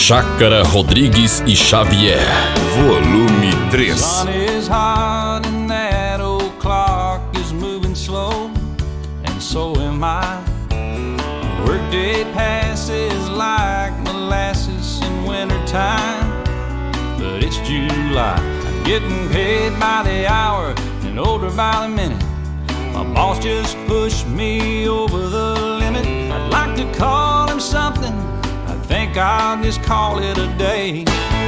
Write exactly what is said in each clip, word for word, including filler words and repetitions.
Chácara Rodrigues e Xavier, volume três. Sun is hot and that old clock is moving slow, and so am I. Workday passes like molasses in wintertime, but it's July. I'm getting paid by the hour and older by the minute. My boss just pushed me over the limit. I'd like to call him something, I think I'll just call it a day.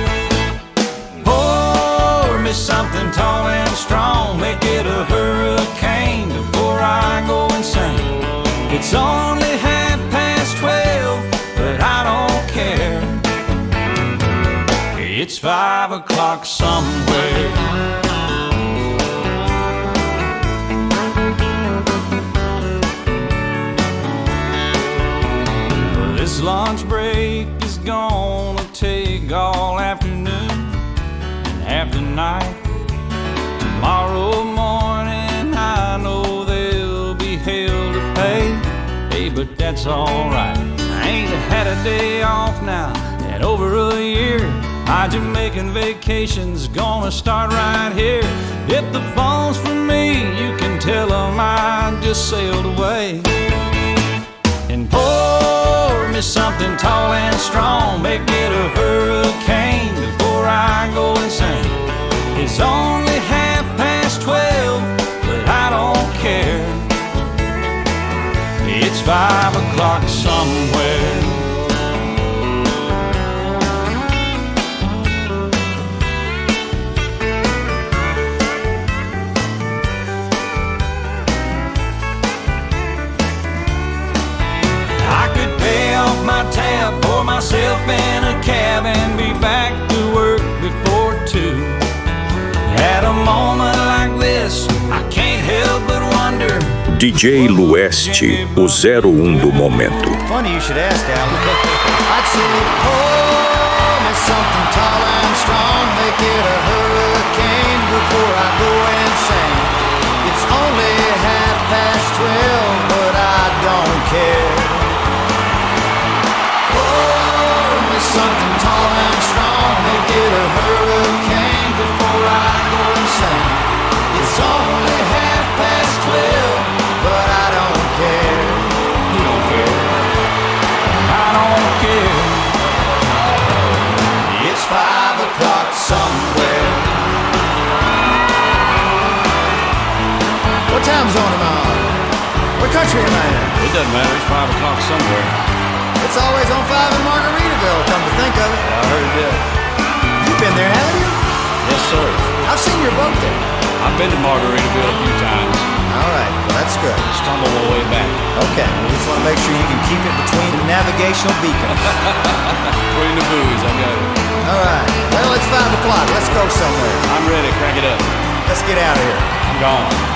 Pour me something tall and strong, make it a hurricane before I go insane. It's only half past twelve, but I don't care. It's five o'clock somewhere. This lunch break is gonna take all afternoon and half the night. Tomorrow morning I know there'll be hell to pay. Hey, but that's alright. I ain't had a day off now in over a year. My Jamaican vacation's gonna start right here. If the phone's for me, you can tell them I just sailed away. And pour me something tall and strong, make it a hurricane before I go insane. It's only half past twelve, but I don't care. It's five o'clock somewhere. My tab, pour myself in a cab and be back to work before two. At a moment like this, I can't help but wonder. D J Lueste, o zero um do momento. Funny you should ask, Alan. I'd say, pour me something tall and strong, make it a hurricane before I go insane. It's only half past twelve, but I don't care. Something tall and strong, make it a hurricane before I go insane. It's only half past twelve, but I don't care. You don't care. I don't care. It's five o'clock somewhere. What time zone am I on? What country am I in? It doesn't matter, it's five o'clock somewhere. It's always on five in Margaritaville, come to think of it. I heard it did. You've been there, haven't you? Yes, sir. I've seen your boat there. I've been to Margaritaville a few times. All right, well, that's good. Stumble my way back. Okay, we just want to make sure you can keep it between the navigational beacons. Between the buoys, I got it. All right, well, it's five o'clock. Let's go somewhere. I'm ready, crank it up. Let's get out of here. I'm gone.